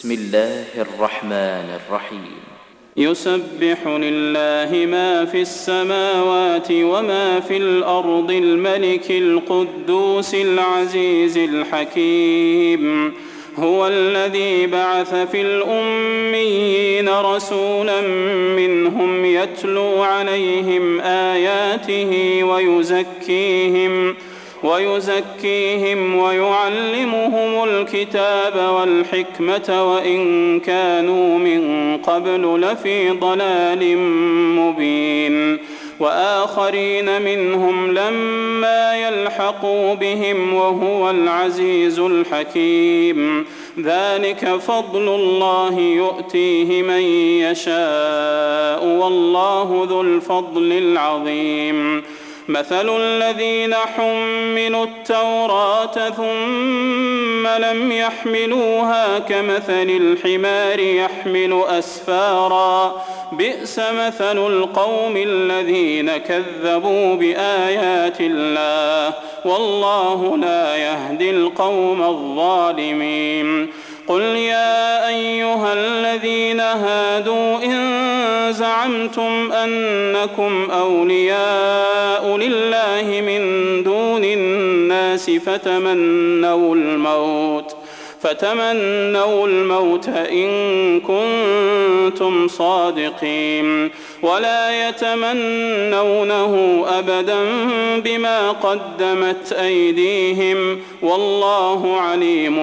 بسم الله الرحمن الرحيم يسبح لله ما في السماوات وما في الأرض الملك القدوس العزيز الحكيم هو الذي بعث في الأميين رسولا منهم يتلو عليهم آياته ويزكيهم ويعلمهم الكتاب والحكمة وإن كانوا من قبل لفي ضلال مبين وآخرين منهم لما يلحقوا بهم وهو العزيز الحكيم ذلك فضل الله يؤتيه من يشاء والله ذو الفضل العظيم مثل الذين حملوا التوراة ثم لم يحملوها كمثل الحمار يحمل أسفارا بئس مثل القوم الذين كذبوا بآيات الله والله لا يهدي القوم الظالمين قل يا أيها الذين هادوا إن زعمتم أنكم أولياء لله من دون الناس فتمنوا الموت إن كنتم صادقين ولا يتمنونه أبدا بما قدمت أيديهم والله عليم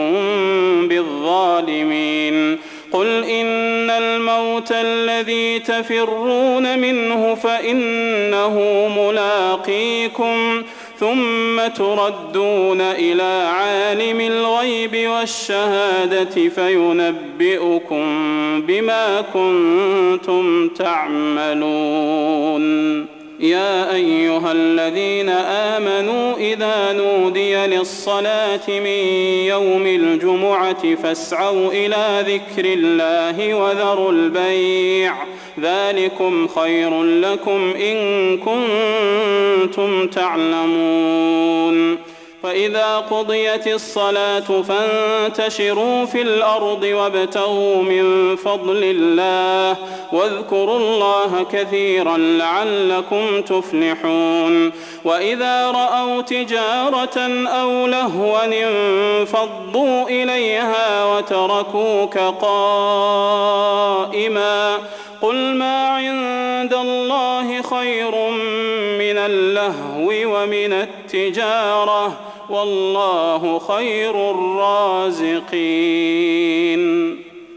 بالظالمين قل إن الموت الذي تفرون منه فإنه ملاقيكم ثم تردون إلى عالم الغيب والشهادة فينبئكم بما كنتم تعملون يا أيها الذين آمنوا إذا نودي للصلاة من يوم الجمعة فاسعوا إلى ذكر الله وذروا البيع ذلكم خير لكم إن كنتم تعلمون فإذا قضيت الصلاة فانتشروا في الأرض وابتغوا من فضل الله واذكروا الله كثيرا لعلكم تفلحون وإذا رأوا تجارة أو لهوا انفضوا إليها وتركوك قائما قل ما عند الله خير من اللهو ومن التجارة والله خير الرازقين